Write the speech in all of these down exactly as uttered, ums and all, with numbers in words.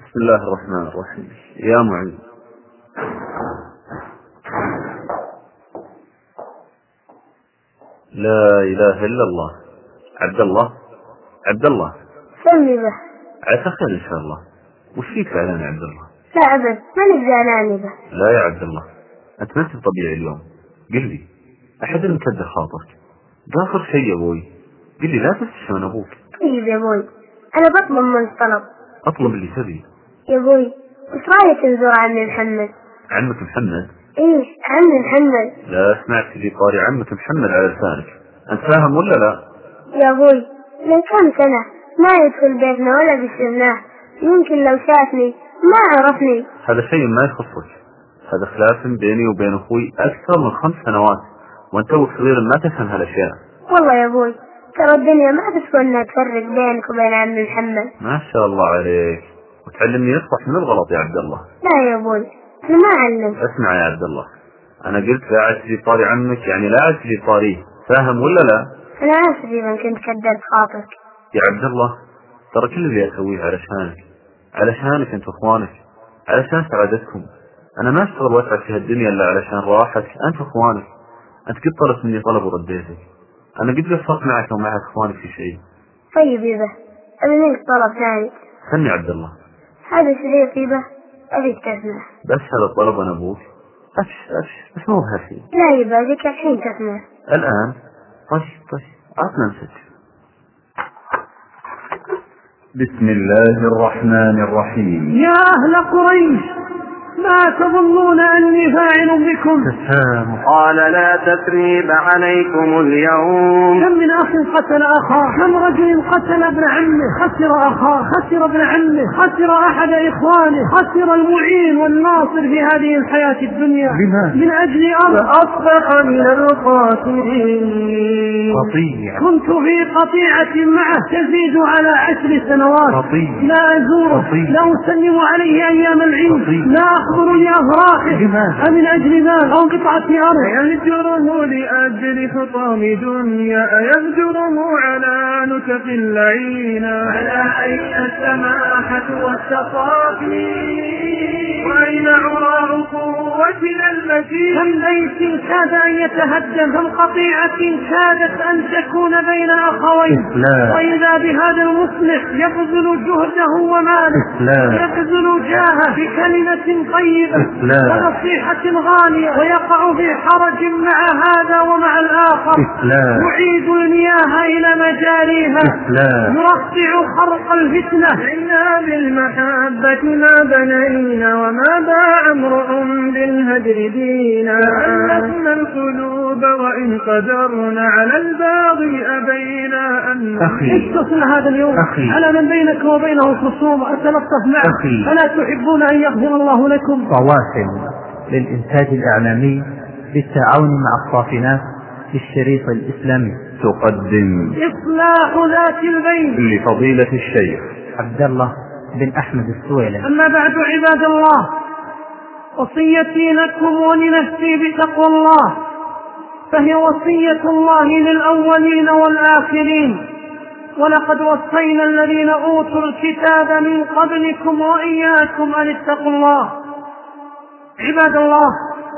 بسم الله الرحمن الرحيم. يا معين. لا إله إلا الله. عبد الله عبد الله سمي به. عسى خير إن شاء الله. وش فيك فعلا يا عبد الله؟ لا أبد، ما نبزعلاني به. لا يا عبد الله، أنت ما أنت طبيعي اليوم. قل لي أحد مكدر خاطرك؟ قاصر شيء يا أبوي، قل لي لا تستشون أبوك. طيب يا أبوي، أنا بطلب منك طلب. أطلب اللي تبي يا أبوي، وش رأيك نزور عمي محمد؟ عمك محمد؟ إيه عمي محمد. لا سمعت لي طاري عمك محمد على لسانك، أنت فاهم ولا لا؟ يا أبوي من كم سنة ما يدخل بيتنا ولا بشرناه، يمكن لو شافني ما عرفني. هذا شيء ما يخصك، هذا خلاف بيني وبين أخوي أكثر من خمس سنوات، وأنت صغير ما تفهم هالأشياء. والله يا أبوي ترى الدنيا ما تسوى تفرق بينك وبين عمي محمد. ما شاء الله عليك، وتعلمني يصلح من الغلط يا عبد الله. لا يا أبوي أنا ما أعلم. اسمع يا عبد الله، أنا قلت لا عاد تجي طاري عمك، يعني لا عاد تجي طاريه، فاهم ولا لا؟ أنا آسف إذا كنت كدرت خاطرك يا عبد الله، ترى كل اللي أسويه علشانك، علشانك أنت وإخوانك، علشان سعادتكم. أنا ما أشتغل وأسعد في هالدنيا إلا علشان راحتك أنت وإخوانك. أنت قد طلبت مني طلب ورديتك، أنا قد قصرت معك ومع إخوانك في شيء. طيب يبه، أبي منك طلب ثاني. سمي عبد الله. هذا شريط يبه أبيك تسمع. بس هذا الطلب أنا أبوك. أبش أبش بس مو بهالشيء. لا يبه ذيك الحين تسمع. الآن؟ طيب طيب عطنا نسجل. بسم الله الرحمن الرحيم. يا أهل قريش ما تظنون أني فاعل بكم؟ تسامح. قال لا تثريب عليكم اليوم. كم من أخ قتل أخاه، كم رجل قتل ابن عمه، خسر أخاه، خسر ابن عمه، خسر أحد إخوانه، خسر المعين والناصر في هذه الحياة الدنيا. لماذا؟ من أجل أمر أصبح من الخاسرين. قطيع. كنت في قطيعة معه تزيد على عشر سنوات. قطيع. لا أزوره، قطيع. لا أسلم عليه أيام العيد، قطيع. لا أخبر لأفراحه. لماذا؟ أمن أجل مال أو قطعة أرض؟ يهجره لأجل خطام دنيا، يهجره على نتف اللعينة. على أين السماحة والتصافي، وأين عراء قوتنا المتين. كم بيت كاد أن يتهدم، كم قطيعة كادت أن تكون بين أخوين، وإذا بهذا المصلح يبذل جهده وماله، يبذل جاهه بكلمة طيبة ونصيحة غالية، ويقع في حرج مع هذا ومع الآخر، يعيد المياه إلى مجاريها، يرفع خرق الفتنة. إنا بالمحبة ما بنينا، وما باع امرؤ بالهجر دينا. تألفنا القلوب وإن قدرنا، على الباغي أبينا أن اتصل هذا اليوم أخي. على من بينك وبينه خصوم أتلطف معه، فلا تحبون أن يغفر الله لكم. رواحل للإنتاج الإعلامي بالتعاون مع الصافنات للشريط الإسلامي تقدم إصلاح ذات البين لفضيلة الشيخ عبد الله بن أحمد السويلم. أما بعد عباد الله، وصيتي لكم ولنفسي بتقوى الله، فهي وصية الله للأولين والآخرين، ولقد وصينا الذين أوتوا الكتاب من قبلكم وإياكم أن اتقوا الله. عباد الله،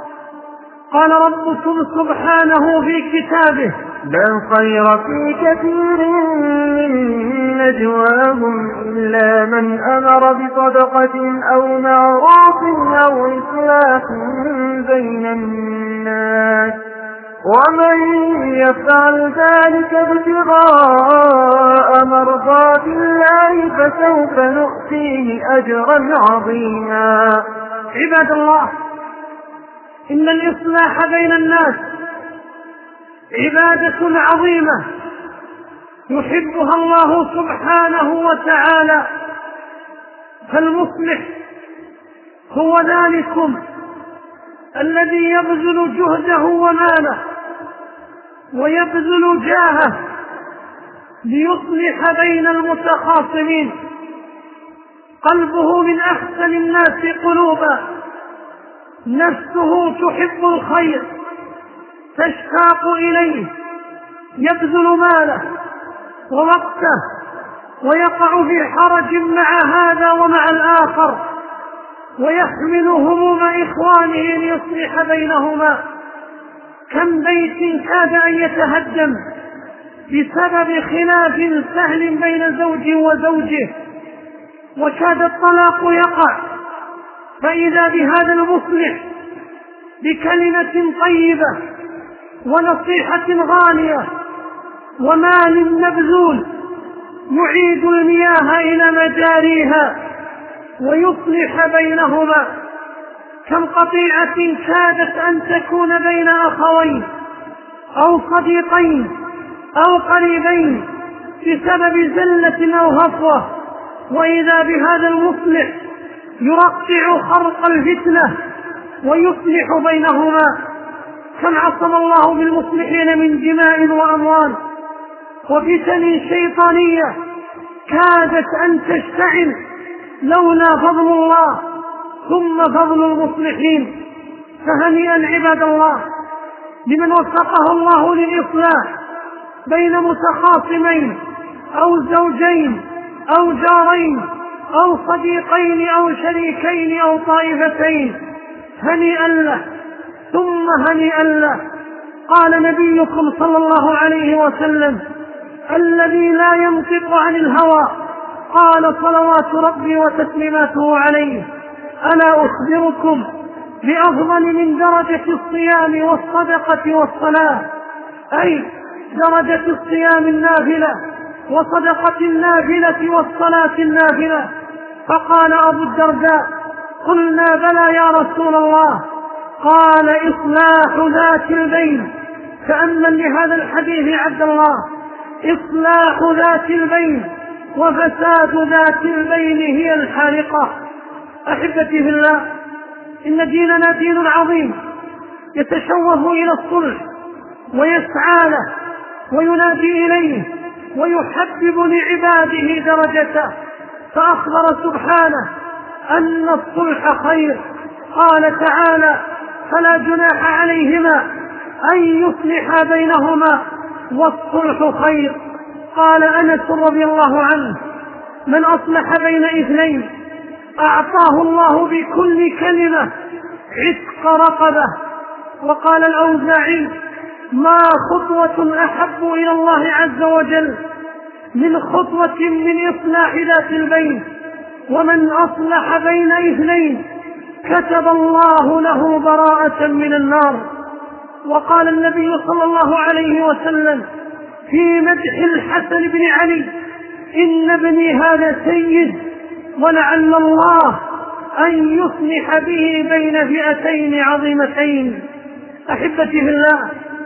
قال ربكم سبحانه في كتابه: لا خير في كثير من نجواهم إلا من أمر بصدقة أو معروف أو إصلاح بين الناس، ومن يفعل ذلك ابتغاء مرضات الله فسوف نؤتيه أجرا عظيما. عباد الله، إن الإصلاح بين الناس عبادة عظيمة يحبها الله سبحانه وتعالى، فالمصلح هو ذلكم الذي يبذل جهده وماله ويبذل جاهه ليصلح بين المتخاصمين. قلبه من أحسن الناس قلوبا، نفسه تحب الخير تشتاق إليه، يبذل ماله ووقته ويقع في حرج مع هذا ومع الآخر. الآخر ويحمل هموم إخوانه ليصلح بينهما. كم بيت كاد أن يتهدم بسبب خلاف سهل بين زوج وزوجه وكاد الطلاق يقع، فإذا بهذا المصلح بكلمة طيبة ونصيحة غالية ومال مبذول يعيد المياه إلى مجاريها ويصلح بينهما. كم قطيعة كادت أن تكون بين أخوين أو صديقين أو قريبين بسبب زلة أو هفوة، وإذا بهذا المصلح يرقع خرق الفتنة ويصلح بينهما. كم عصم الله بالمصلحين من دماء وأموال وفتن شيطانية كادت أن تشتعل لولا فضل الله ثم فضل المصلحين. فهنيئا عباد الله لمن وفقه الله للإصلاح بين متخاصمين أو زوجين أو جارين أو صديقين أو شريكين أو طائفتين، هنيئا له ثم هنيئا له. قال نبيكم صلى الله عليه وسلم: الذي لا ينطق عن الهوى، قال صلوات ربي وتسليماته عليه: ألا أخبركم بأفضل من درجة الصيام والصدقة والصلاة، أي درجة الصيام النافلة وصدقة النافلة والصلاة النافلة. فقال أبو الدرداء: قلنا بلى يا رسول الله. قال: إصلاح ذات البين. تأمل لهذا الحديث عبد الله: إصلاح ذات البين وفساد ذات البين هي الحارقة. أحبتي في الله، إن ديننا دين عظيم يتشوف إلى الصلح ويسعى له وينادي إليه ويحبب لعباده درجته، فأخبر سبحانه أن الصلح خير. قال تعالى: فلا جناح عليهما أن يصلحا بينهما والصلح خير. قال أنس رضي الله عنه: من أصلح بين اثنين أعطاه الله بكل كلمة عتق رقبة. وقال الأوزاعي: ما خطوة أحب إلى الله عز وجل من خطوة من إصلاح ذات البين، ومن أصلح بين اثنين كتب الله له براءة من النار. وقال النبي صلى الله عليه وسلم في مدح الحسن بن علي: إن ابني هذا سيد ولعل الله أن يصلح به بين فئتين عظيمتين. أحبتي في الله،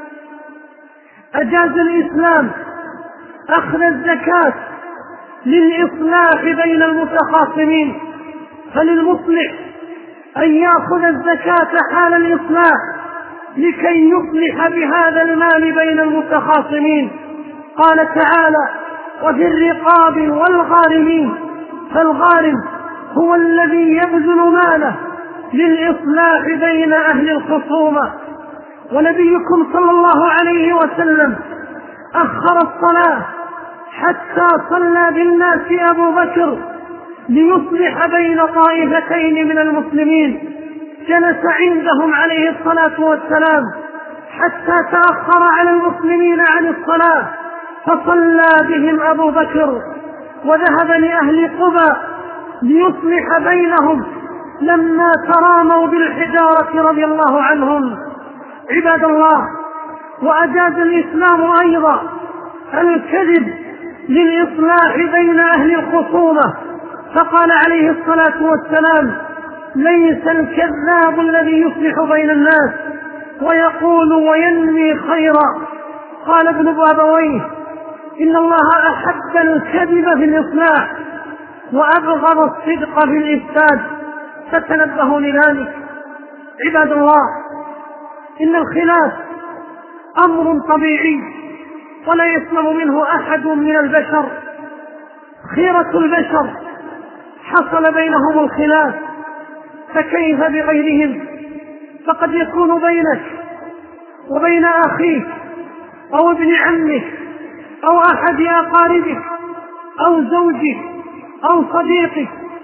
أجاز الإسلام أخذ الزكاة للإصلاح بين المتخاصمين، فللمصلح أن يأخذ الزكاة حال الإصلاح لكي يصلح بهذا المال بين المتخاصمين. قال تعالى: وفي الرقاب والغارمين. فالغارم هو الذي يبذل ماله للإصلاح بين أهل الخصومة. ونبيكم صلى الله عليه وسلم أخر الصلاة حتى صلى بالناس أبو بكر ليصلح بين طائفتين من المسلمين، جلس عندهم عليه الصلاة والسلام حتى تأخر على المسلمين عن الصلاة، فصلى بهم أبو بكر وذهب لأهل قبى ليصلح بينهم لما تراموا بالحجارة رضي الله عنهم. عباد الله، وأجاز الإسلام أيضا الكذب للإصلاح بين أهل الخصومة، فقال عليه الصلاة والسلام: ليس الكذاب الذي يصلح بين الناس ويقول وينمي خيرا. قال ابن أبويه: إن الله أحب الكذب في الإصلاح وأبغض الصدق في الإفساد، فتنبهوا لذلك. عباد الله، إن الخلاف أمر طبيعي ولا يسلم منه أحد من البشر. خيرة البشر حصل بينهم الخلاف، فكيف بغيرهم؟ فقد يكون بينك وبين أخيك أو ابن عمك أو أحد أقاربك أو زوجك أو صديقك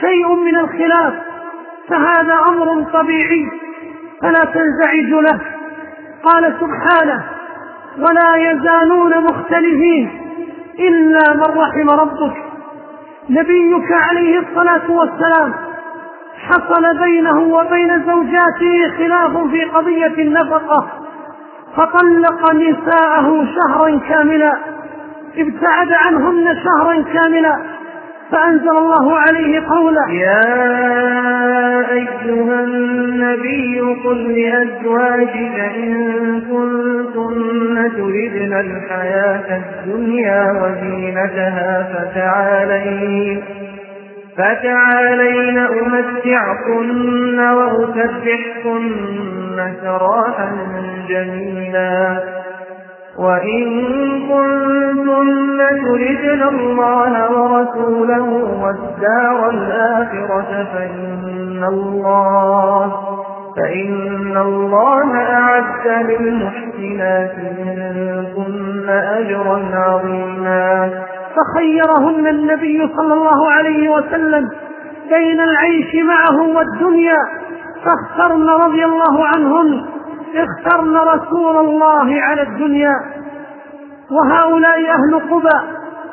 شيء من الخلاف فهذا أمر طبيعي فلا تنزعج له. قال سبحانه: ولا يزالون مختلفين إلا من رحم ربك. نبيك عليه الصلاة والسلام حصل بينه وبين زوجاته خلاف في قضية النفقة فطلق نساءه شهرا كاملا، ابتعد عنهن شهرا كاملا، فأنزل الله عليه قوله: يا أيها النبي قل لأزواجك إن كنتن تردن الحياة الدنيا وزينتها فتعالين فتعالين أمتعكن وأسرحكن سراحا جميلا، وإن كنتن تردن الله ورسوله والدار الآخرة فإن الله فإن الله أعد للمحسنات منكن أجرا عظيما. فخيرهن النبي صلى الله عليه وسلم بين العيش معه والدنيا، فاخترن رضي الله عنهن اخترن رسول الله على الدنيا. وهؤلاء أهل قباء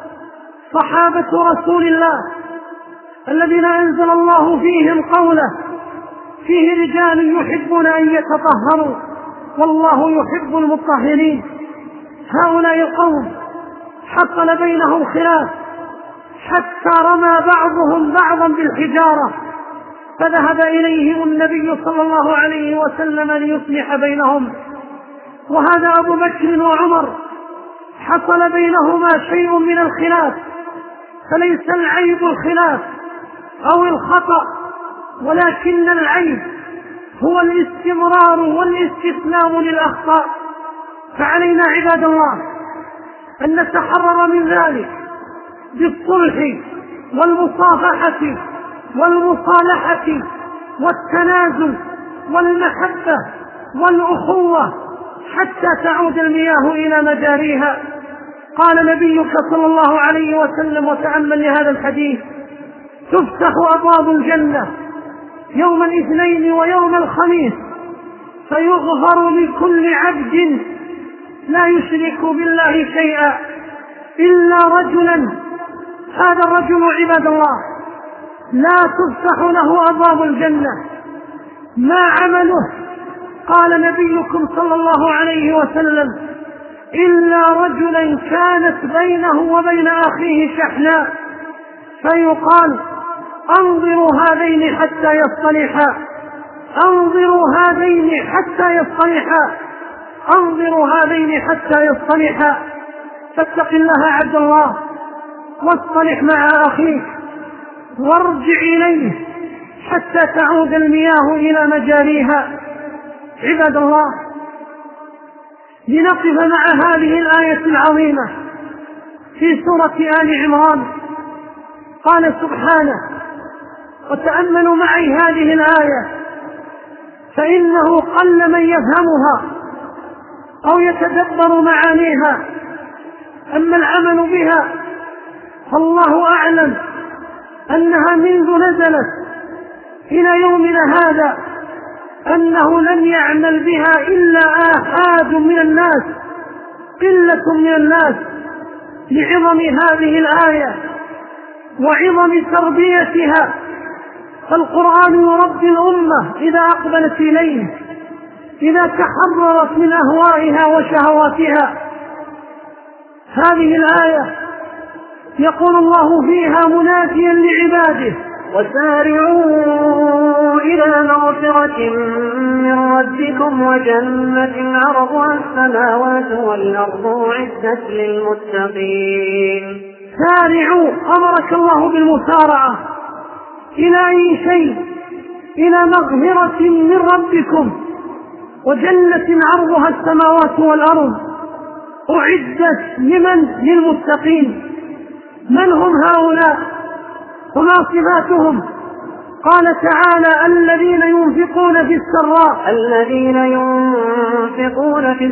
صحابة رسول الله الذين أنزل الله فيهم قوله: فيه رجال يحبون أن يتطهروا والله يحب المطهرين. هؤلاء القوم حصل بينهم خلاف حتى رمى بعضهم بعضا بالحجارة، فذهب إليهم النبي صلى الله عليه وسلم ليصلح بينهم. وهذا أبو بكر وعمر حصل بينهما شيء من الخلاف، فليس العيب الخلاف أو الخطأ، ولكن العيب هو الاستمرار والاستسلام للأخطاء. فعلينا عباد الله أن نتحرر من ذلك بالصلح والمصافحة والمصالحة والتنازل والمحبة والأخوة حتى تعود المياه إلى مجاريها. قال نبيك صلى الله عليه وسلم، وتأمل لهذا الحديث: تفتح أبواب الجنة يوم الاثنين ويوم الخميس فيغفر لكل عبد لا يشرك بالله شيئا إلا رجلا. هذا الرجل عباد الله لا تفتح له أبواب الجنة. ما عمله؟ قال نبيكم صلى الله عليه وسلم: إلا رجلا كانت بينه وبين أخيه شحناء فيقال: أنظروا هذين حتى يصطلحا، أنظروا هذين حتى يصطلحا، أنظروا هذين حتى يصطلحا. فاتق الله عبد الله واصطلح مع أخيك وارجع إليه حتى تعود المياه إلى مجاريها. عباد الله، لنقف مع هذه الآية العظيمة في سورة آل عمران. قال سبحانه: وتأملوا معي هذه الآية فإنه قل من يفهمها أو يتدبر معانيها، أما العمل بها فالله أعلم أنها منذ نزلت إلى يومنا هذا أنه لم يعمل بها إلا آحاد من الناس، قلة من الناس، لعظم هذه الآية وعظم تربيتها. فالقرآن يربي الأمة إذا أقبلت إليه، إذا تحررت من أهوائها وشهواتها. هذه الآية يقول الله فيها مناديا لعباده: وسارعوا إلى مغفرة من ربكم وجنة عرضها السماوات والأرض أعدت للمتقين. سارعوا، أمرك الله بالمسارعة إلى أي شيء؟ إلى مغفرة من ربكم وجنة عرضها السماوات والأرض أعدت لمن؟ للمتقين. من هم هؤلاء وما صفاتهم؟ قال تعالى: الذين ينفقون في السراء الذين ينفقون في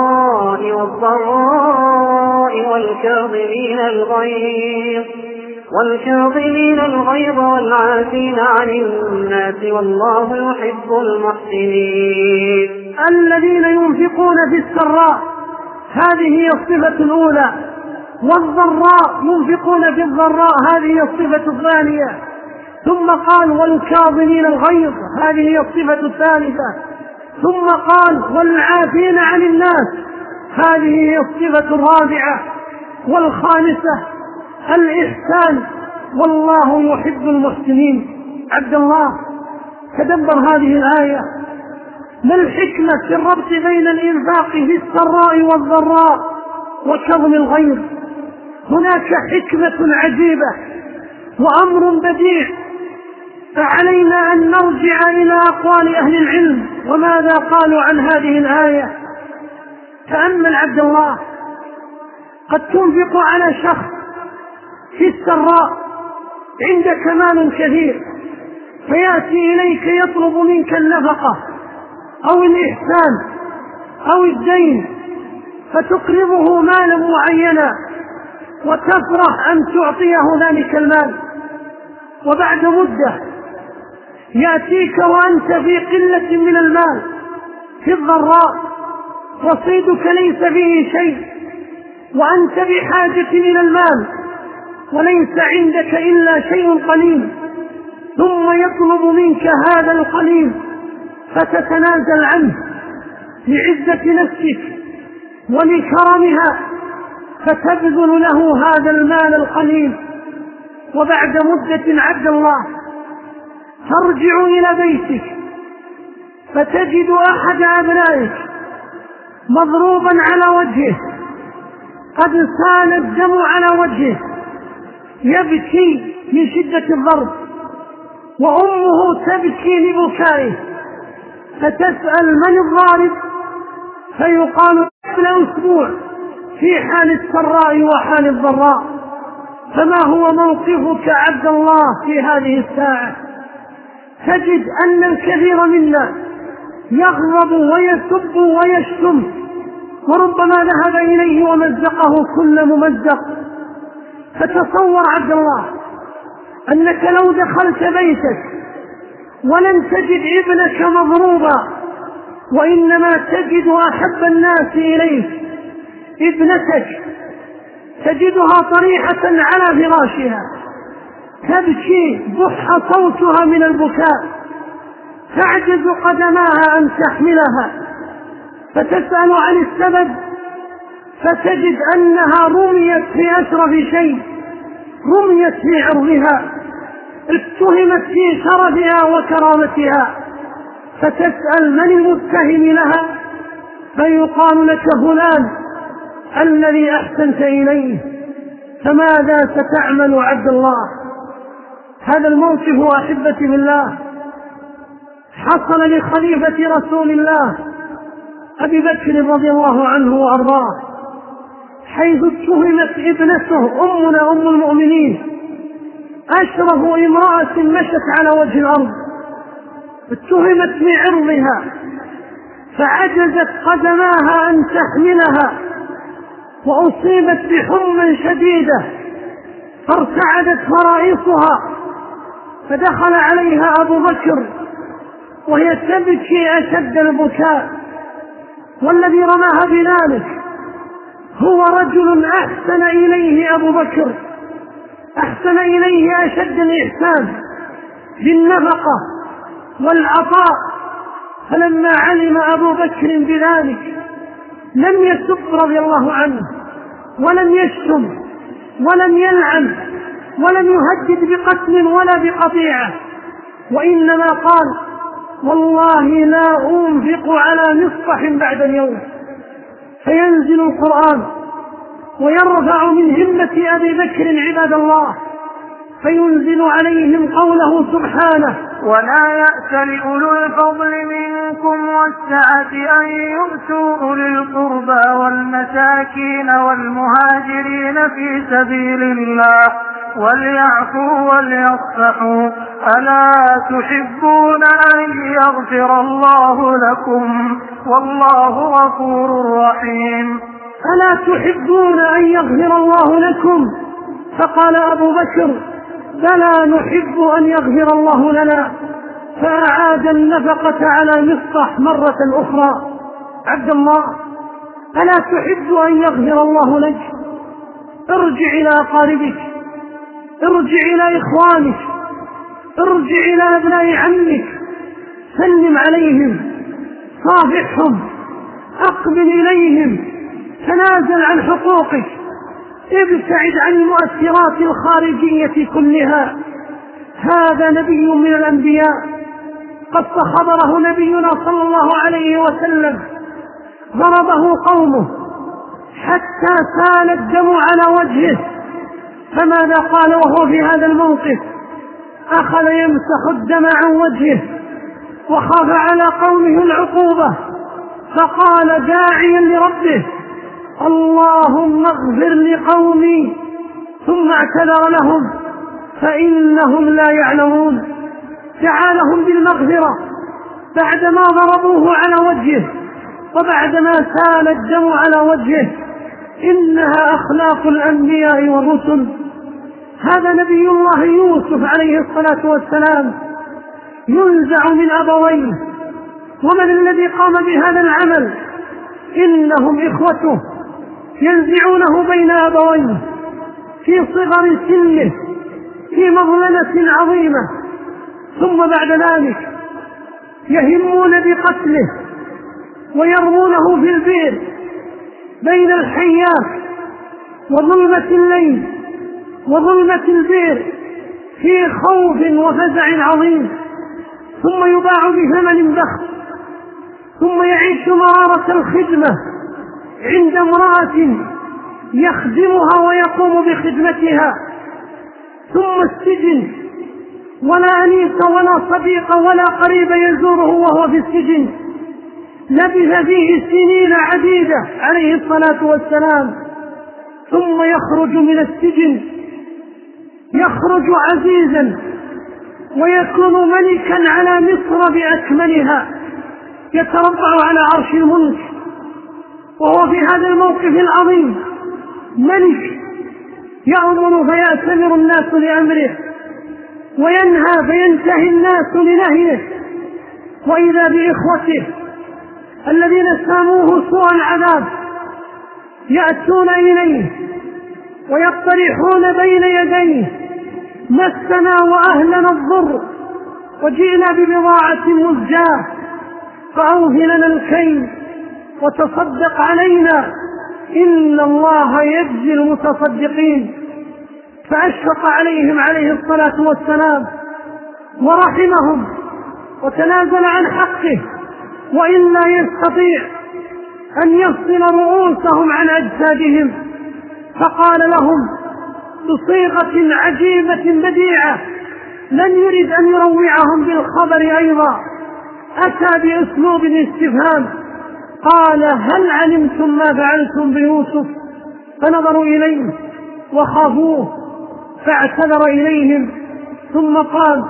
السراء والضراء والكاظمين الغيظ والكاظمين الغيظ والعافين عن الناس والله يحب المحسنين. الذين ينفقون في السراء، هذه هي الصفة الأولى، والضراء ينفقون في الضراء، هذه هي الصفة الثانية. ثم قال والكاظمين الغيظ، هذه هي الصفة الثالثة. ثم قال والعافين عن الناس، هذه هي الصفة الرابعة. والخامسة الإحسان، والله يحب المحسنين. عبد الله، تدبر هذه الآية، ما الحكمة في الربط بين الإنفاق في السراء والضراء وكظم الغيظ؟ هناك حكمة عجيبة وأمر بديع، فعلينا أن نرجع إلى أقوال أهل العلم وماذا قالوا عن هذه الآية. تأمل عبد الله، قد تنفق على شخص في السراء عندك مال كثير، فيأتي إليك يطلب منك النفقة أو الإحسان أو الدين، فتقرضه مالا معينا وتفرح أن تعطيه ذلك المال، وبعد مدة يأتيك وأنت في قلة من المال في الضراء، رصيدك ليس فيه شيء وأنت بحاجة إلى المال وليس عندك إلا شيء قليل، ثم يطلب منك هذا القليل فتتنازل عنه لعزة نفسك ولكرمها، فتبذل له هذا المال القليل، وبعد مدة عبد الله ترجع إلى بيتك فتجد أحد أبنائك مضروبا على وجهه، قد سال الدم على وجهه، يبكي من شدة الضرب، وأمه تبكي لبكائه، فتسأل من الضارب؟ فيقال قبل أسبوع في حال السراء وحال الضراء. فما هو موقفك عبد الله في هذه الساعة؟ تجد أن الكثير منا يغضب ويسب ويشتم، وربما ذهب إليه ومزقه كل ممزق. فتصور عبد الله أنك لو دخلت بيتك ولن تجد ابنك مضروبا، وإنما تجد أحب الناس إليك ابنتك، تجدها طريحة على فراشها تبكي ضح صوتها من البكاء، تعجز قدماها أن تحملها، فتسأل عن السبب فتجد أنها رميت في أشرف شيء، رميت في عرضها، اتهمت في شرفها وكرامتها، فتسأل من المتهم لها؟ فيقال لك فلان الذي أحسنت إليه. فماذا ستعمل عبد الله؟ هذا الموقف أحبتي بالله حصل لخليفة رسول الله أبي بكر رضي الله عنه وأرضاه، حيث اتهمت ابنته أمنا أم المؤمنين أشرف امرأة مشت على وجه الأرض، اتهمت بعرضها فعجزت قدماها أن تحملها، وأصيبت بحمى شديدة فارتعدت فرائصها، فدخل عليها أبو بكر وهي تبكي أشد البكاء، والذي رماها بذلك هو رجل أحسن إليه أبو بكر، أحسن إليه أشد الإحسان بالنفقة والعطاء. فلما علم أبو بكر بذلك لم يسب رضي الله عنه ولم يشتم ولم يلعن ولم يهدد بقتل ولا بقطيعة، وإنما قال والله لا أنفق على مصطح بعد اليوم. فينزل القرآن ويرفع من همة أبي بكر عباد الله، فينزل عليهم قوله سبحانه ولا يأس لأولو الفضل منكم والسعة أن يؤتوا أولي القربى والمساكين والمهاجرين في سبيل الله وليعفوا وليصفحوا ألا تحبون أن يغفر الله لكم والله غفور رحيم. ألا تحبون أن يغفر الله لكم فقال أبو بكر: بلى نحب أن يغفر الله لنا، فأعاد النفقة على مصطح مرة أخرى. عبد الله، ألا تحب أن يغفر الله لك؟ ارجع إلى أقاربك، ارجع إلى إخوانك، ارجع إلى أبناء عمك، سلم عليهم، صافحهم، أقبل إليهم، تنازل عن حقوقك، ابتعد عن المؤثرات الخارجية كلها. هذا نبي من الأنبياء قد خبره نبينا صلى الله عليه وسلم، ضربه قومه حتى سال الدم على وجهه، فماذا قال وهو في هذا الموقف؟ أخذ يمسح الدم عن وجهه وخاف على قومه العقوبة، فقال داعيا لربه: اللهم اغفر لقومي، ثم اعتذر لهم فإنهم لا يعلمون. دعا لهم بالمغفرة بعدما ضربوه على وجهه وبعدما سال الدم على وجهه. إنها أخلاق الأنبياء والرسل. هذا نبي الله يوسف عليه الصلاة والسلام ينزع من أبويه، ومن الذي قام بهذا العمل؟ إنهم إخوته ينزعونه بين أبويه في صغر سنه في مظلمة عظيمة، ثم بعد ذلك يهمون بقتله ويرمونه في البئر بين الحيات وظلمة الليل وظلمة البئر في خوف وفزع عظيم، ثم يباع بثمن بخس، ثم يعيش مرارة الخدمة عند امرأة يخدمها ويقوم بخدمتها، ثم السجن، ولا أنيس ولا صديق ولا قريب يزوره وهو في السجن، لبث فيه سنين عديدة عليه الصلاة والسلام، ثم يخرج من السجن، يخرج عزيزا ويكون ملكا على مصر بأكملها، يتربع على عرش الملك، وهو في هذا الموقف العظيم ملك يأمر فيأتمر الناس لأمره، وينهى فينتهي الناس لنهيه، وإذا بإخوته الذين ساموه سوء العذاب يأتون إليه ويقترحون بين يديه: مسنا وأهلنا الضر وجئنا ببضاعة مزجاة فأوف لنا الكيل وتصدق علينا إن الله يجزي المتصدقين. فأشفق عليهم عليه الصلاة والسلام ورحمهم وتنازل عن حقه، وإن لا يستطيع أن يفصل رؤوسهم عن أجسادهم، فقال لهم بصيغة عجيبة بديعة لن يرد أن يروعهم بالخبر أيضا، أتى بأسلوب الاستفهام، قال: هل علمتم ما فعلتم بيوسف؟ فنظروا إليه وخافوه، فاعتذر إليهم، ثم قال: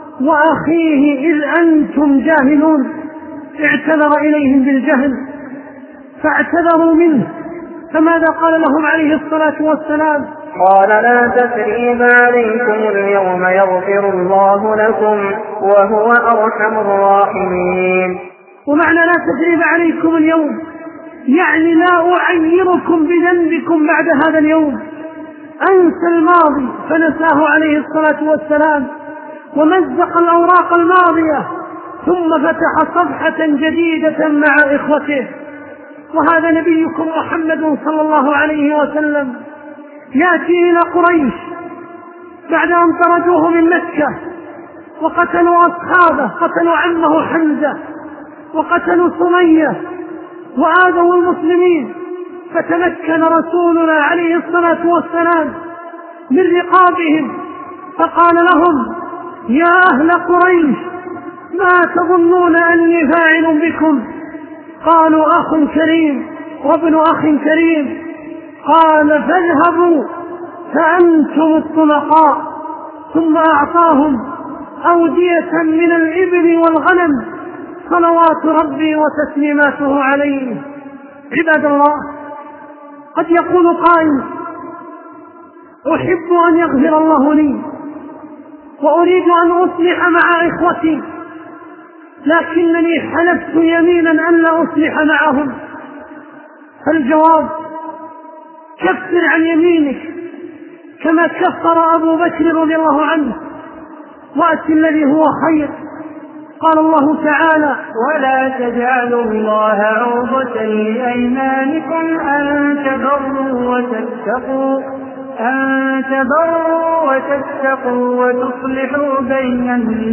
وأخيه إذ أنتم جاهلون. اعتذر إليهم بالجهل فاعتذروا منه، فماذا قال لهم عليه الصلاة والسلام؟ قال: لا تثريب عليكم اليوم يغفر الله لكم وهو أرحم الراحمين. ومعنى لا تثريب عليكم اليوم يعني لا أعيركم بذنبكم بعد هذا اليوم. أنسى الماضي فنساه عليه الصلاة والسلام ومزق الأوراق الماضية، ثم فتح صفحة جديدة مع إخوته. وهذا نبيكم محمد صلى الله عليه وسلم يأتي إلى قريش بعد أن طردوه من مكة وقتلوا أصحابه، قتلوا عمه حمزة وقتلوا سمية وآذوا المسلمين، فتمكن رسولنا عليه الصلاة والسلام من رقابهم، فقال لهم: يا أهل قريش ما تظنون أني فاعل بكم؟ قالوا: أخ كريم وابن أخ كريم. قال: فاذهبوا فأنتم الطلقاء. ثم أعطاهم أودية من الإبل والغنم صلوات ربي وتسليماته عليه. عباد الله، قد يقول قائل: أحب أن يغفر الله لي وأريد أن أصلح مع إخوتي، لكنني حلفت يمينا أن لا أصلح معهم. فالجواب: كفر عن يمينك كما كفر أبو بكر رضي الله عنه، وأت الذي هو خير. قال الله تعالى: ولا تجعلوا الله عرضة لأيمانكم أن تبروا وتتقوا أن تبروا وتتقوا وتصلحوا بين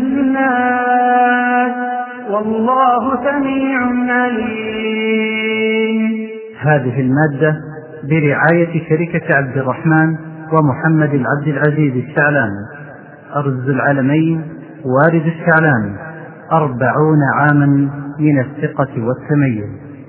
الناس والله سميع عليم. هذه المادة برعاية شركة عبد الرحمن ومحمد العبد العزيز الشعلاني، أرز العالمين، وارد الشعلاني، أربعون عاما من الثقة والتميز.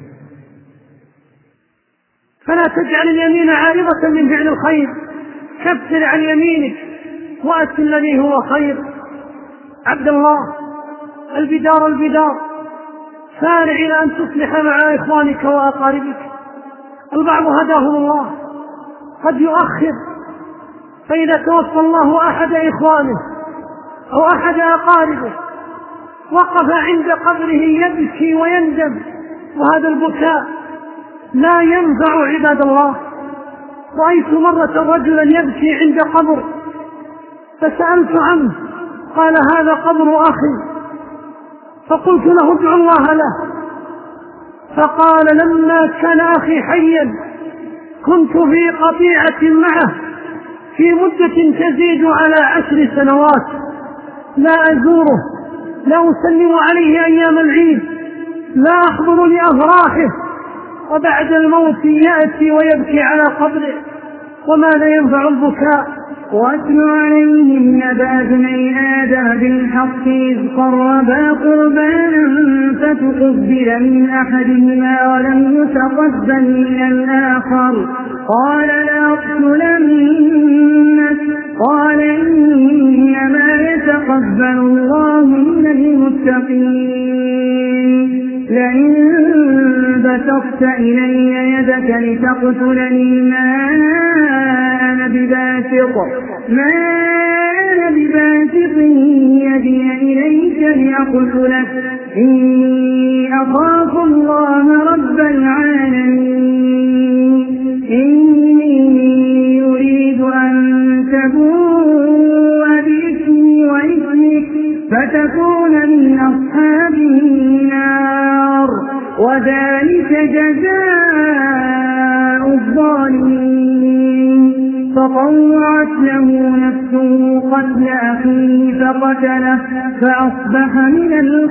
فلا تجعل اليمين عارضة من فعل الخير، كفر عن يمينك وأت الذي هو خير. عبد الله، البدار البدار، سارع إلى أن تصلح مع إخوانك وأقاربك. البعض هداهم الله قد يؤخر، فإذا توفى الله أحد إخوانه أو أحد أقاربه وقف عند قبره يبكي ويندم، وهذا البكاء لا ينفع عباد الله. رأيت مرة رجلا يبكي عند قبر فسألت عنه، قال: هذا قبر أخي. فقلت له: ادعو الله له. فقال: لما كان أخي حيا كنت في قطيعة معه في مدة تزيد على عشر سنوات، لا أزوره، لا أسلم عليه أيام العيد، لا أحضر لأفراحه، وبعد الموت يأتي ويبكي على قبره. وماذا ينفع البكاء؟ واتل عليهم نبأ ابني آدم بالحق إذ قربا قربانا فتقبل من أحدهما ولم يتقبل من الآخر قال لأقتلنك قال إنما يتقبل الله من المتقين. لئن بسطت إلي يدك لتقتلني ما أنا بباسط ما أنا بباسط يدي إليك لأقتلك إني أخاف الله رب العالمين. إني أريد أن تبوء باسمي واسمك فتكون من أصحاب النار وذلك جزاء الظالمين. فطوعت له نفسه قتل أخيه فقتله فأصبح من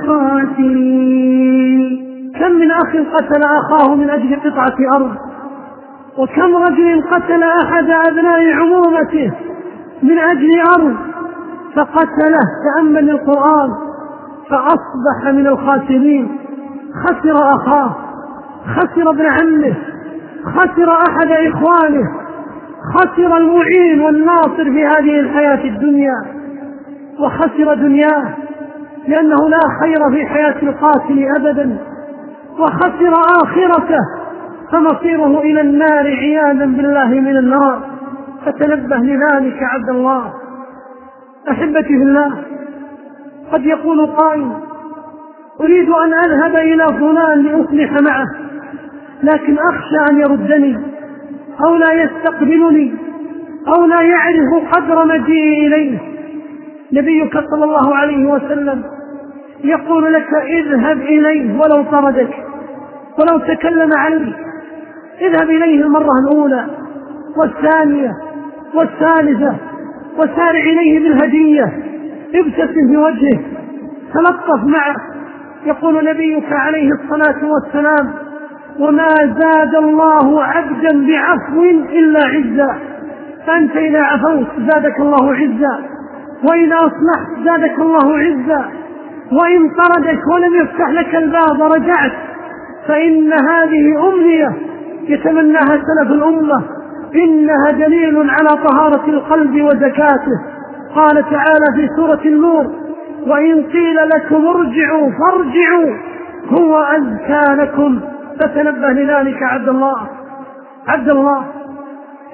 الخاسرين. كم من أخ قتل أخاه من أجل قطعة أرض، وكم رجل قتل أحد أبناء عمومته من أجل أرض فقتله. تأمل القرآن فأصبح من الخاسرين. خسر أخاه، خسر ابن عمه، خسر أحد إخوانه، خسر المعين والناصر في هذه الحياة الدنيا، وخسر دنياه لأنه لا خير في حياة القاتل أبدا، وخسر آخرته فمصيره إلى النار عياذا بالله من النار. فتنبه لذلك عبد الله. أحبتي في الله، قد يقول قائل: أريد أن أذهب إلى فلان لأصلح معه، لكن أخشى أن يردني أو لا يستقبلني أو لا يعرف قدر مجيئي إليه. نبيك صلى الله عليه وسلم يقول لك: اذهب إليه ولو طردك ولو تكلم عليك، اذهب إليه المرة الأولى والثانية والثالثة، وسارع إليه بالهدية، ابتسم في وجهه، تلطف معه. يقول نبيك عليه الصلاة والسلام: وما زاد الله عبدا بعفو إلا عزا. فأنت إذا عفوت زادك الله عزا، وإذا أصلحت زادك الله عزا، وإن طردك ولم يفتح لك الباب رجعت. فإن هذه أمنية يتمناها سلف الأمة، إنها دليل على طهارة القلب وزكاته. قال تعالى في سورة النور: وإن قيل لكم ارجعوا فارجعوا هو أزكى لكم. فتنبه لذلك عبد الله. عبد الله،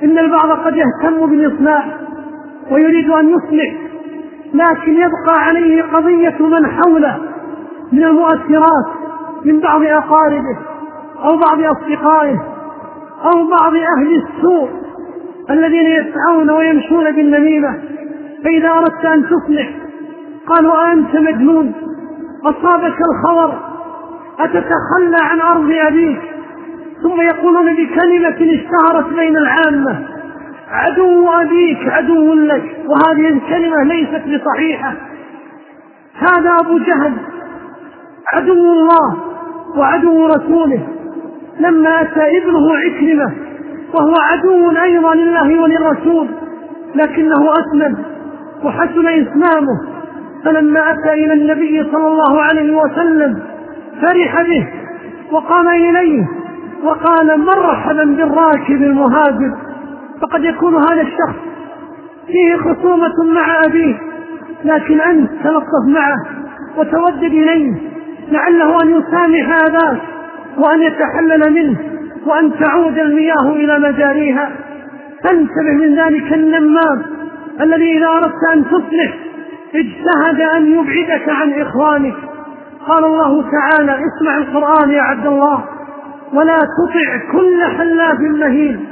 إن البعض قد يهتم بالإصلاح ويريد أن يصلح، لكن يبقى عليه قضية من حوله من المؤثرات من بعض أقاربه أو بعض أصدقائه أو بعض أهل السوء الذين يسعون ويمشون بالنميمة. فإذا أردت أن تصلح قالوا أنت مجنون، أصابك الخبر، أتتخلى عن أرض أبيك. ثم يقولون بكلمة اشتهرت بين العامة: عدو أبيك عدو لك، وهذه الكلمة ليست بصحيحة. هذا أبو جهل عدو الله وعدو رسوله، لما أتى ابنه عكرمة وهو عدو أيضا لله وللرسول لكنه أسلم وحسن إسلامه، فلما أتى إلى النبي صلى الله عليه وسلم فرح به وقام إليه وقال: مرحبا بالراكب المهاجر. فقد يكون هذا الشخص فيه خصومة مع أبيه، لكن أنت تلطف معه وتودد إليه لعله أن يسامح أباك وأن يتحلل منه وأن تعود المياه إلى مجاريها. فانتبه من ذلك النمام الذي إذا أردت أن تصلح اجتهد أن يبعدك عن إخوانك. قال الله تعالى: اسمع القرآن يا عبد الله: ولا تطع كل حلاف مهين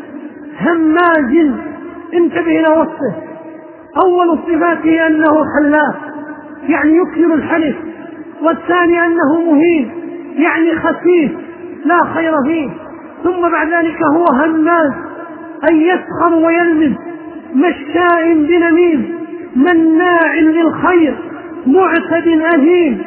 هماز. انتبه إلى وصفه، أول صفاته أنه حلاف يعني يكثر الحلف، والثاني أنه مهين يعني خسيس لا خير فيه، ثم بعد ذلك هو هماز أي يسخر ويلمز، مشاء بنميم، مناع للخير، معتد أثيم،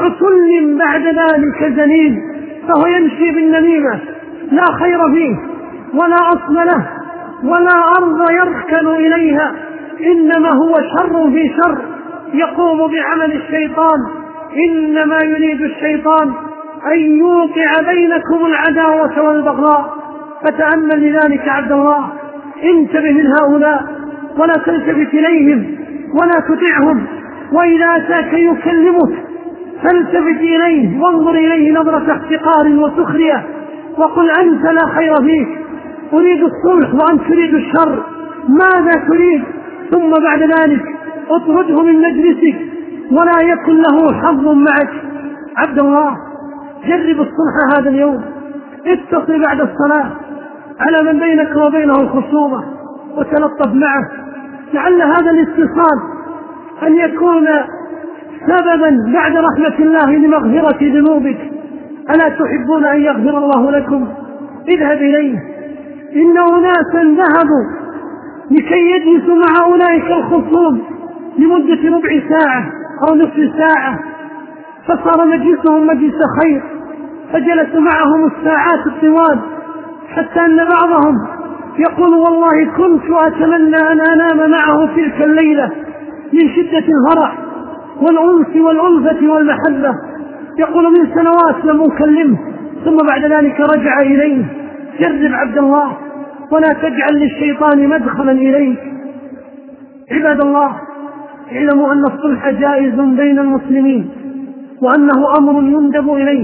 عتل بعد ذلك زنيم. فهو يمشي بالنميمة لا خير فيه ولا أصل له ولا أرض يركن إليها، إنما هو شر في شر يقوم بعمل الشيطان. إنما يريد الشيطان أن يوقع بينكم العداوة والبغضاء. فتأمل لذلك عبد الله، انتبه من هؤلاء ولا تلتفت إليهم ولا تطعهم، وإذا أتاك يكلمك فالتفت إليه وانظر إليه نظرة احتقار وسخرية وقل: أنت لا خير فيك، أريد الصلح وأنت تريد الشر، ماذا تريد؟ ثم بعد ذلك اطرده من مجلسك ولا يكن له حظ معك. عبد الله، جرب الصلح هذا اليوم، اتصل بعد الصلاة على من بينك وبينه الخصومة وتلطف معه، لعل هذا الاتصال أن يكون سببا بعد رحمة الله لمغفرة ذنوبك. ألا تحبون أن يغفر الله لكم؟ اذهب إليه. إن أناسا ذهبوا لكي يجلسوا مع أولئك الخصوم لمدة ربع ساعة أو نصف ساعة، فصار مجلسهم مجلس خير، فجلسوا معهم الساعات الطوال، حتى أن بعضهم يقول: والله كنت أتمنى أن أنام معه تلك الليلة من شدة الفرح والأنس والألفة والمحبة. يقول: من سنوات لم أكلمه. ثم بعد ذلك رجع إليه. جرب عبد الله ولا تجعل للشيطان مدخلا إليك. عباد الله، اعلموا أن الصلح جائز بين المسلمين وأنه أمر يندب إليه،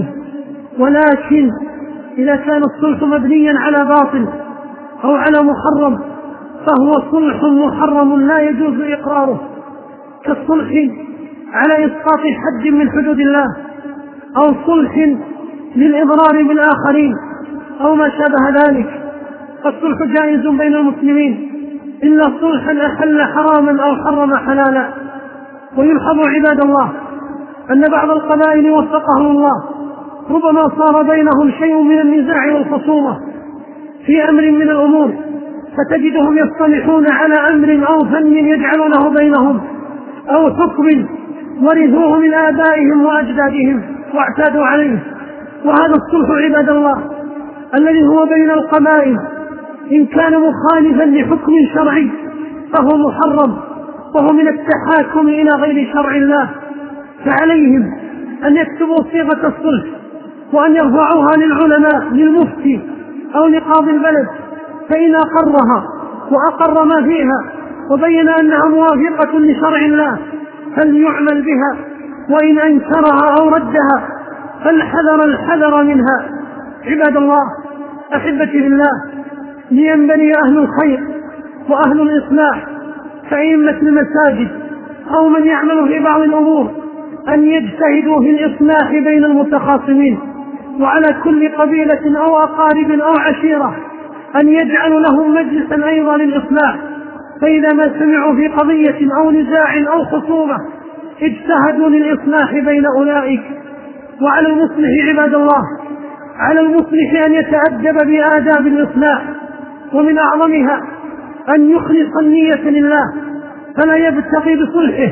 ولكن إذا كان الصلح مبنيا على باطل أو على محرم فهو صلح محرم لا يجوز إقراره، كالصلح على إسقاط حد من حدود الله، أو صلح للإضرار بالآخرين أو ما شابه ذلك. فالصلح جائز بين المسلمين إلا صلحا أحل حراما أو حرم حلالا. ويلحظ عباد الله أن بعض القبائل وفقهم الله ربما صار بينهم شيء من النزاع والخصومة في أمر من الأمور، فتجدهم يصطلحون على أمر أو فن يجعلونه بينهم أو حكم ورثوه من آبائهم وأجدادهم واعتادوا عليه. وهذا الصلح عباد الله الذي هو بين القبائل إن كان مخالفا لحكم شرعي فهو محرم، وهو من التحاكم إلى غير شرع الله. فعليهم أن يكتبوا صيغة الصلح وأن يرفعوها للعلماء للمفتي أو لقاضي البلد، فإن أقرها وأقر ما فيها وبين أنها موافقة لشرع الله فليعمل بها، وإن أنكرها أو ردها فالحذر الحذر منها. عباد الله، أحبتي بالله، لينبني أهل الخير وأهل الإصلاح كأئمة المساجد أو من يعمل في بعض الأمور أن يجتهدوا في الإصلاح بين المتخاصمين، وعلى كل قبيلة أو أقارب أو عشيرة أن يجعلوا لهم مجلسا أيضا للإصلاح، فإذا ما سمعوا في قضية أو نزاع أو خصومة اجتهدوا للإصلاح بين أولئك. وعلى المصلح عباد الله، على المصلح أن يتأدب بآداب الإصلاح، ومن أعظمها أن يخلص النية لله، فلا يبتغي بصلحه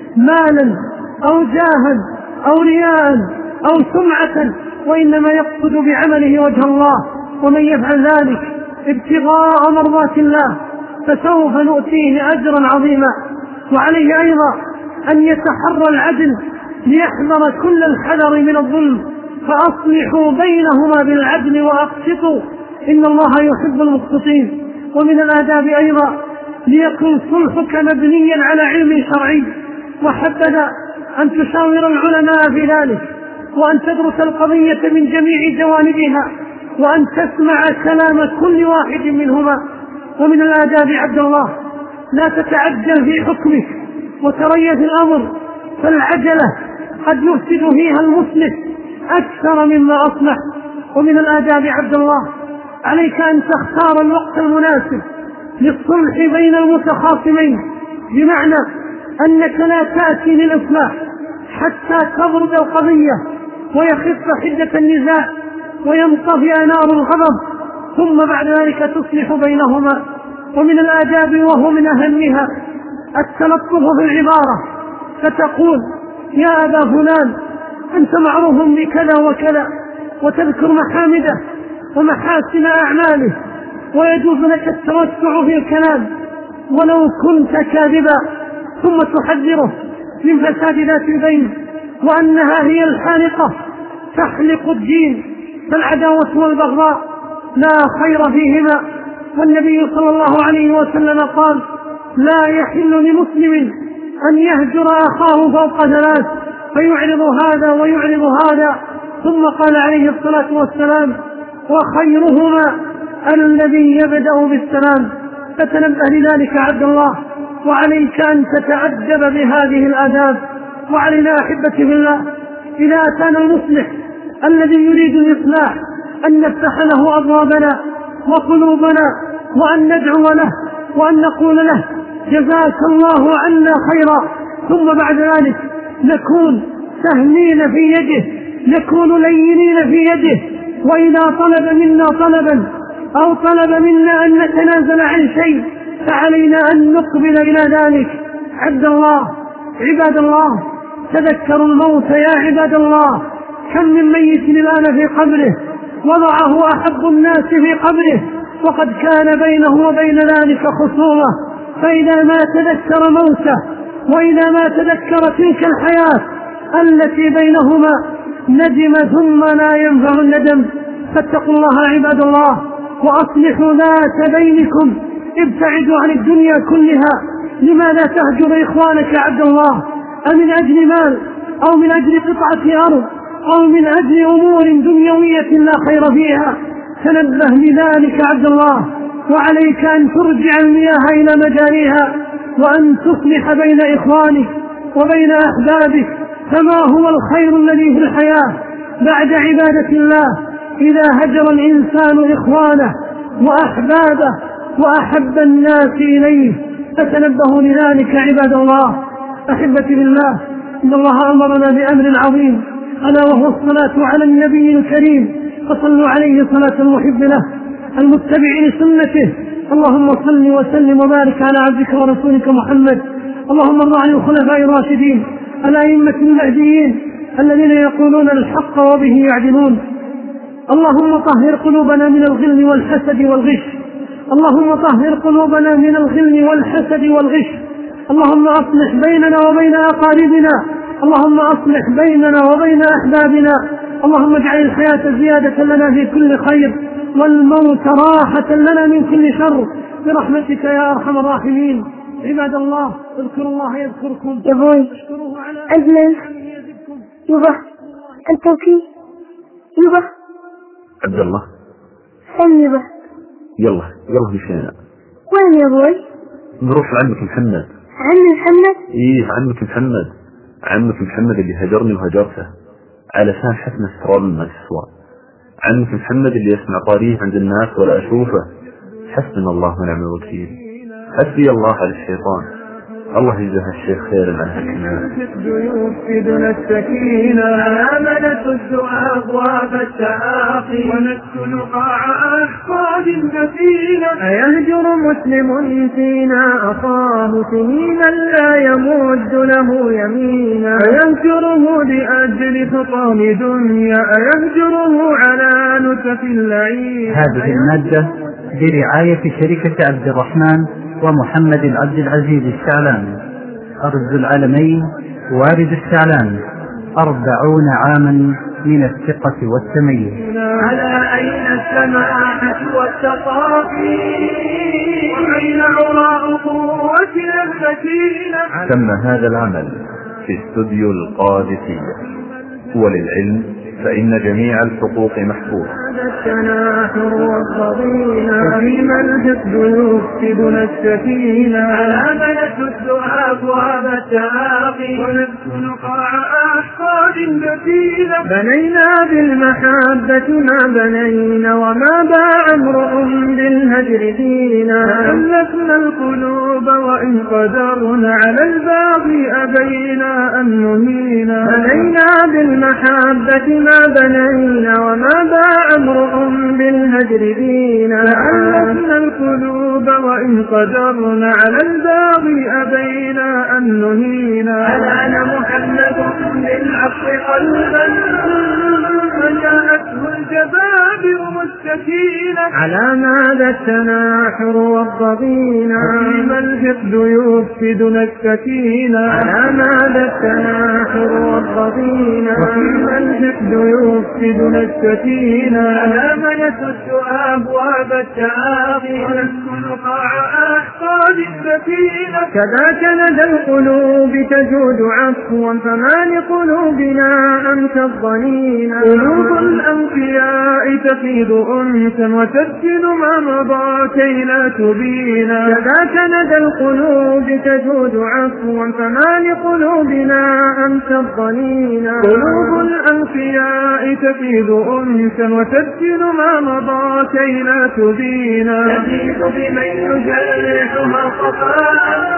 مالا أو جاها أو رياء أو سمعة، وإنما يقصد بعمله وجه الله. ومن يفعل ذلك ابتغاء مرضات الله فسوف نؤتيه أجرا عظيما. وعليه أيضا أن يتحرى العدل ليحذر كل الحذر من الظلم، فأصلحوا بينهما بالعدل وأقسطوا إن الله يحب المقسطين. ومن الآداب أيضا ليكن صلحك مبنيا على علم شرعي، وحبذا أن تشاور العلماء في ذلك، وأن تدرس القضية من جميع جوانبها، وأن تسمع كلام كل واحد منهما. ومن الآداب عبد الله لا تتعجل في حكمك وتريث الأمر، فالعجلة قد يفسد فيها المصلح أكثر مما أصلح. ومن الآداب عبد الله عليك أن تختار الوقت المناسب للصلح بين المتخاصمين، بمعنى أنك لا تأتي للإصلاح حتى تبرد القضية ويخف حدة النزاع وينطفئ نار الغضب، ثم بعد ذلك تصلح بينهما. ومن الآداب وهو من أهمها التلطف في العبارة، فتقول يا أبا فلان أنت معروف بكذا وكذا، وتذكر محامده ومحاسن أعماله، ويجوز لك التوسع في الكلام ولو كنت كاذبا، ثم تحذره من فساد ذات البين، وأنها هي الحالقة تحلق الدين، فالعداوة والبغضاء لا خير فيهما. والنبي صلى الله عليه وسلم قال لا يحل لمسلم أن يهجر أخاه فوق ثلاث، فيعرض هذا ويعرض هذا، ثم قال عليه الصلاة والسلام وخيرهما الذي يبدأ بالسلام. فتنبه لذلك عبد الله، وعليك أن تتعجب بهذه الآداب. وعلينا أحبتي بالله إذا أتانا المصلح الذي يريد الإصلاح أن نفتح له أبوابنا وقلوبنا، وأن ندعو له وأن نقول له جزاك الله عنا خيرا، ثم بعد ذلك نكون سهلين في يده، نكون لينين في يده. وإذا طلب منا طلبا أو طلب منا أن نتنازل عن شيء فعلينا أن نقبل إلى ذلك. عبد الله عباد الله تذكروا الموت يا عباد الله، كم من ميت الآن في قبره وضعه أحب الناس في قبره وقد كان بينه وبين ذلك خصومة، فإذا ما تذكر موته وإذا ما تذكر تلك الحياة التي بينهما ندم ثم لا ينفع الندم. فاتقوا الله عباد الله وأصلحوا ذات بينكم، ابتعدوا عن الدنيا كلها. لماذا تهجر إخوانك عبد الله؟ أمن أجل مال أو من أجل قطعة أرض أو من أجل أمور دنيوية لا خير فيها؟ تنبه لذلك عبد الله، وعليك أن ترجع المياه إلى مجاريها، وأن تصلح بين إخوانك وبين أحبابك. فما هو الخير الذي في الحياة بعد عبادة الله إذا هجر الإنسان إخوانه وأحبابه وأحب الناس إليه؟ فتنبهوا لذلك عباد الله. أحبتي بالله، إن الله أمرنا بأمر عظيم ألا وهو الصلاة على النبي الكريم، فصلوا عليه صلاة المحب له المتبع لسنته. اللهم صل وسلم وبارك على عبدك ورسولك محمد. اللهم ارض عن الخلفاء الراشدين الأئمة المهديين الذين يقولون الحق وبه يعدلون. اللهم طهر قلوبنا من الغل والحسد والغش، اللهم طهر قلوبنا من الغل والحسد والغش. اللهم أصلح بيننا وبين أقاربنا، اللهم أصلح بيننا وبين أحبابنا. اللهم اجعل الحياة زيادة لنا في كل خير والموت راحة لنا من كل شر برحمتك يا أرحم الراحمين. عباد الله اذكروا الله يذكركم واشكروه على أجلس يبا التوكيد يبا عبد الله سيبا يلا يلا مشينا. وين يا ابوي؟ نروح لعمك محمد. عمي محمد؟ ايه عمك محمد، عمك محمد اللي هجرني وهجرته علشان حسن استراب ما تسوى. عمك محمد اللي يسمع طاريه عند الناس ولا اشوفه. حسبنا الله ونعم الوكيل. حسبي الله على الشيطان. الله يجزاه الشيخ خير عن هالكلام. يفقدنا السكينة آمنت الدعاء أبواب التعاقي ونسكن قاع أحقاد دفينة. أيهجر مسلم فينا أخاه سنينا لا يمد له يمينا. أيهجره لأجل خطام دنيا أيهجره على نتف اللعين. هذه المادة برعاية شركة عبد الرحمن ومحمد العبد العزيز الشعلاني، أرز العالمين، وارد الشعلاني، أربعون عاما من الثقة والتميز. على أين السماحة والتقافي وأين عراء قوتنا المتينة. تم هذا العمل في استوديو القادسية. وللعلم فإن جميع الحقوق محفوظة. التناحر والفضيلة فيما الحقد يفقدنا السكينة. آمنت الدعاء أبواب التعاقي ونسكن قاع أحقاد دفينة. بنينا بالمحبة ما بنينا وما باع امرؤ بالهجر دينا. ألفنا القلوب وإن قدرنا على الباغي أبينا أن نهينا. بنينا بالمحبة ما بنينا وما باع امرؤ بالهجر دينا. ألفنا القلوب وإن قدرنا على الباغي أبينا أن نهينا. الآن محمد للحق قلبا فجاءته الجبابر مستكينة. على ماذا التناحر والضغينة فيما الحقد يفسدنا السكينة. على ماذا التناحر والضغينة فيما الحقد يفسدنا السكينة. آمنت الدعاء أبواب التعاقي ونسكن قاع أحقاد السكينة. كذاك ندى القلوب تجود عفوا فما لقلوبنا أنت الظنينة. قلوب الأنبياء تفيض أنسا وتسكن ما مضى كي لا تبينا. كذاك ندى القلوب تجود عفوا فما لقلوبنا أنت الظنينة. قلوب الأنبياء تفيض أنسا وتسكن ما مضى كي لا تبينا. تفيض بمن يجرحها خفاء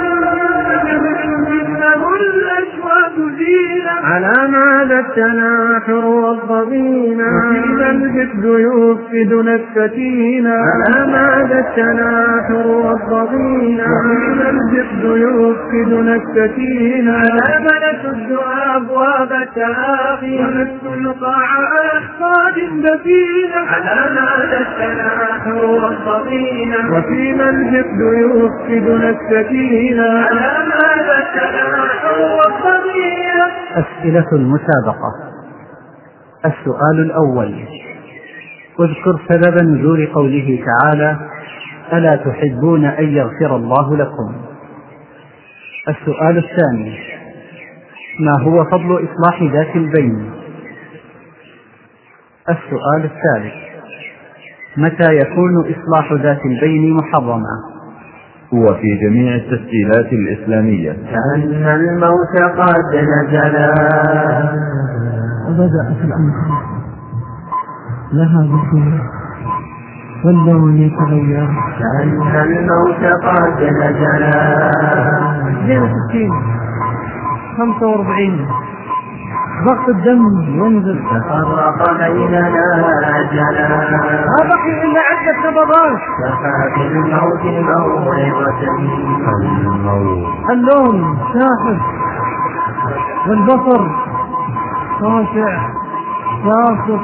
إنه الأشواق زينة. على ماذا التناحر والضغينة وفيما الجد يفسدنا السكينة. على ماذا التناحر والضغينة وفيما الجد يفسدنا السكينة. آمنت الدعاء أبواب التعاقي ونسكن قاع أحقاد دفينة. على ماذا التناحر والضغينة وفيما الجد يفسدنا السكينة. على ماذا التناحر والضغينة. أسئلة المسابقة. السؤال الأول: اذكر سبب نزول قوله تعالى: ألا تحبون أن يغفر الله لكم. السؤال الثاني: ما هو فضل إصلاح ذات البين. السؤال الثالث: متى يكون إصلاح ذات البين محرما؟ وفي جميع التسجيلات الإسلامية. كأن الموت قد نزلا وبدأ في الأمر لها بسيرة واللون يتغير. كأن الموت قد نزلا. اثنين وستين خمسة وأربعين ضغط الدم ينزل. تفرق بيننا أجلا ما بقي إلا عدة نبضات. كفى بالموت موعظة. اللون شاحب والبصر خاشع واصف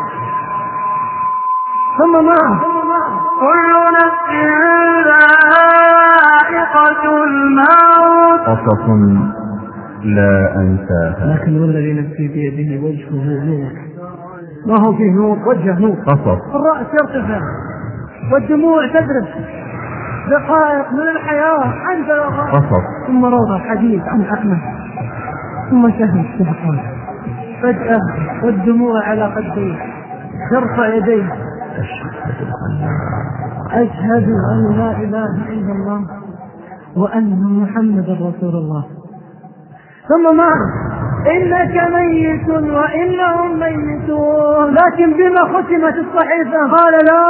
ثم معه كل نفس ذائقة الموت. قصص لا أنساها. لكن والذي نفسي بيده وجهه نور. ما هو فيه نور، وجه نور. قصص. الرأس يرتفع والدموع تذرف. دقائق من الحياة عند الغرب. قصص. ثم روض الحديث عن أحمد. ثم شهد الشهقان فجأة والدموع على خديه. يرفع يديه أشهد أن لا إله إلا الله وأن محمدا رسول الله. ثم ما إنك ميت وإنهم ميتون. لكن بما ختمت الصحيفة قال لا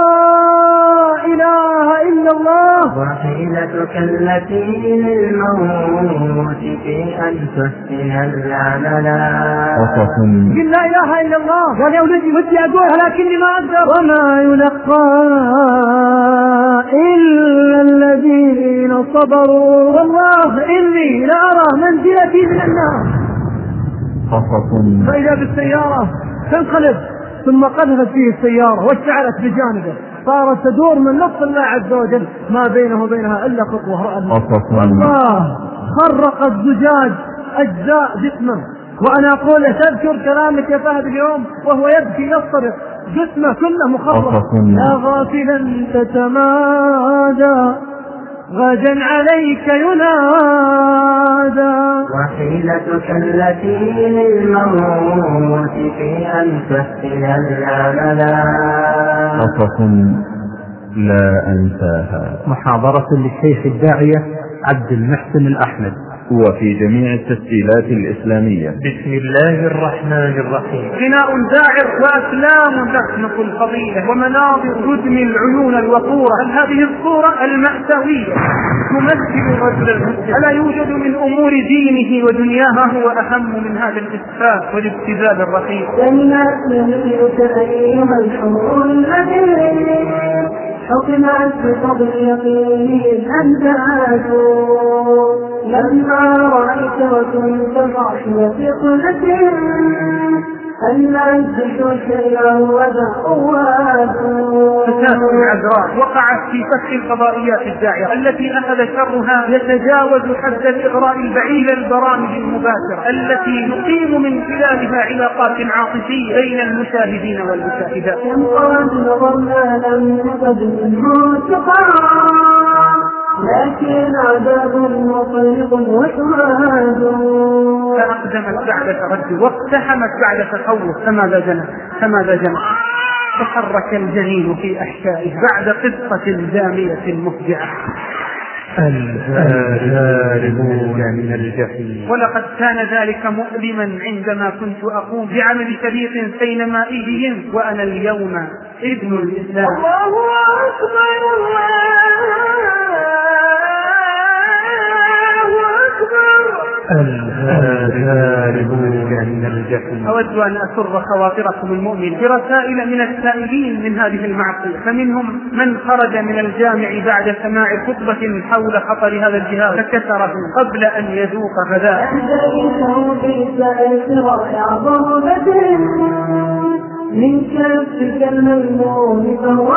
إله إلا الله. وحيلتك التي للموت في أن تحسن العملا. قل لا إله إلا الله. قال يا ولدي ودي أقولها لكني ما أقدر. وما يلقى إلا الذين صبروا والله إني لأرى منزلتي من النار. فإذا بالسيارة تنقلب ثم قذفت فيه السيارة واشتعلت بجانبه، صارت تدور من لطف الله عز وجل ما بينه وبينها إلا خطوة. الله خرق الزجاج أجزاء جسمه. وأنا أقول تذكر كلامك يا فهد اليوم وهو يبكي يصطرخ جسمه كله مخرق. يا غافلا تتمادى غدا عليك ينادى. وحيلتك التي للموت في أن تحسن العملا. قصص لا أنساها. محاضرة للشيخ الداعية عبد المحسن الأحمد. وفي جميع التسجيلات الإسلامية. بسم الله الرحمن الرحيم. غناء داعر وأسلام تخنق الفضيلة ومناظر تدمي العيون الوقورة. هل هذه الصورة المأساوية تمثل الرجل المسلم؟ ألا يوجد من أمور دينه ودنياه ما هو أهم من هذا الإسفاف والابتذال الرخيص؟ حكمت بفضل يقين أنتهاك لما رأيت وكنت ضعفي في قلة أن أنت شيئا وذأوات. فتاة عذراء وقعت في فك القضائيات الداعرة التي أخذ شرها يتجاوز حد الإغراء البعيد البرامج المباشرة التي نقيم من خلالها علاقات عاطفية بين المشاهدين والمشاهدات. لكن عذاب مطلق وشهاد. فأقدمت بعد تردد واقتحمت بعد تخوف. فماذا جنى فماذا جنى تحرك الجنين في أحشائها بعد قصة دامية مفجعة. الهاربون من الجحيم. ولقد كان ذلك مؤلما عندما كنت أقوم بعمل شريط سينمائي وأنا اليوم ابن الإسلام. الله أكبر الهاربون من الجحيم. أود أن أسر خواطركم المؤمن برسائل من السائلين من هذه المعصية. فمنهم من خرج من الجامع بعد سماع خطبة حول خطر هذا الجهاد فكسره قبل أن يذوق غذاء. من كفك الملموم فهو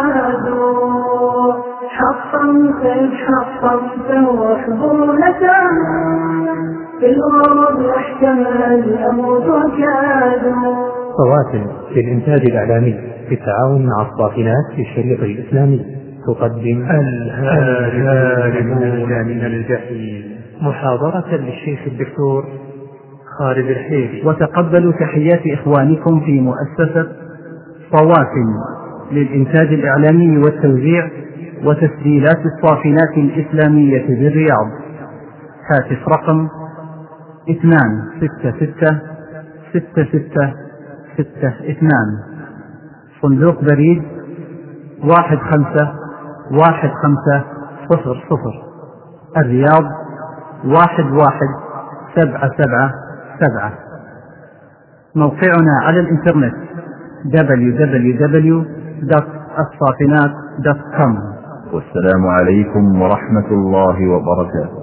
مهدو حطا كيف حطمته وحضونة في الأرض يحتمل الأموت وكادوا. فواتن للإنتاج الإعلامي بالتعاون مع الصافنات في الشريط الإسلامي تقدم الهاربون من الجحيم. محاضرة للشيخ الدكتور خالد الحيري. وتقبلوا تحيات إخوانكم في مؤسسة صوافن للإنتاج الإعلامي والتوزيع وتسجيلات الصافنات الإسلامية بالرياض. هاتف رقم اثنان ستة ستة ستة ستة ستة اثنان. صندوق بريد واحد خمسة واحد خمسة صفر صفر الرياض واحد واحد سبعة سبعة سبعة. موقعنا على الإنترنت دبليو دبليو دبليو دوت الصافنات دوت كوم. والسلام عليكم ورحمة الله وبركاته.